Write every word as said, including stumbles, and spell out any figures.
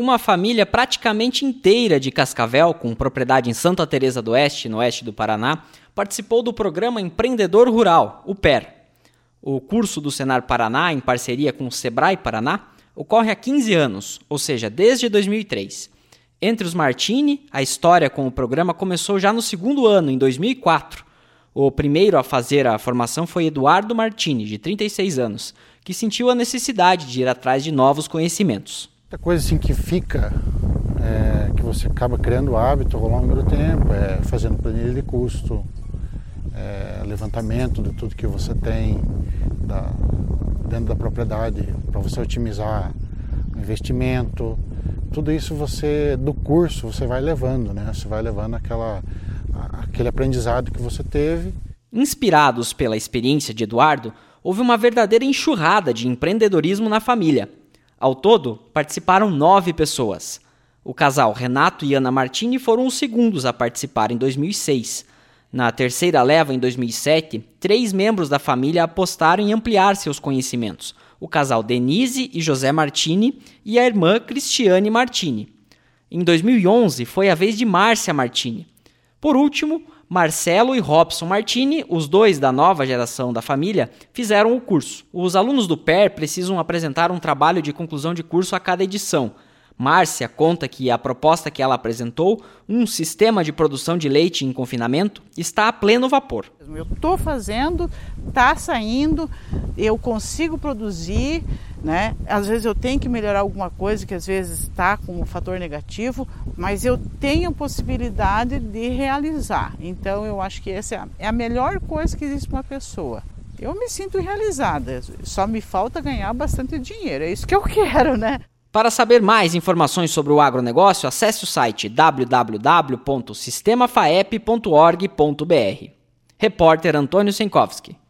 Uma família praticamente inteira de Cascavel, com propriedade em Santa Teresa do Oeste, no oeste do Paraná, participou do programa Empreendedor Rural, o P E R. O curso do Senar Paraná, em parceria com o Sebrae Paraná, ocorre há quinze anos, ou seja, desde dois mil e três. Entre os Martini, a história com o programa começou já no segundo ano, em dois mil e quatro. O primeiro a fazer a formação foi Eduardo Martini, de trinta e seis anos, que sentiu a necessidade de ir atrás de novos conhecimentos. Muita coisa assim que fica, é, que você acaba criando o hábito ao longo do tempo, é fazendo planilha de custo, é, levantamento de tudo que você tem da, dentro da propriedade para você otimizar o investimento. Tudo isso você, do curso, você vai levando, né? Você vai levando aquela, aquele aprendizado que você teve. Inspirados pela experiência de Eduardo, houve uma verdadeira enxurrada de empreendedorismo na família. Ao todo, participaram nove pessoas. O casal Renato e Ana Martini foram os segundos a participar em dois mil e seis. Na terceira leva, em dois mil e sete, três membros da família apostaram em ampliar seus conhecimentos. O casal Denise e José Martini e a irmã Cristiane Martini. Em dois mil e onze, foi a vez de Márcia Martini. Por último, Marcelo e Robson Martini, os dois da nova geração da família, fizeram o curso. Os alunos do P E R precisam apresentar um trabalho de conclusão de curso a cada edição. Márcia conta que a proposta que ela apresentou, um sistema de produção de leite em confinamento, está a pleno vapor. Eu estou fazendo, está saindo, eu consigo produzir, né? Às vezes eu tenho que melhorar alguma coisa que às vezes está com um fator negativo, mas eu tenho possibilidade de realizar. Então eu acho que essa é a melhor coisa que existe para uma pessoa. Eu me sinto realizada, só me falta ganhar bastante dinheiro, é isso que eu quero, né? Para saber mais informações sobre o agronegócio, acesse o site w w w ponto sistema faep ponto org ponto b r. Repórter Antônio Senkowski.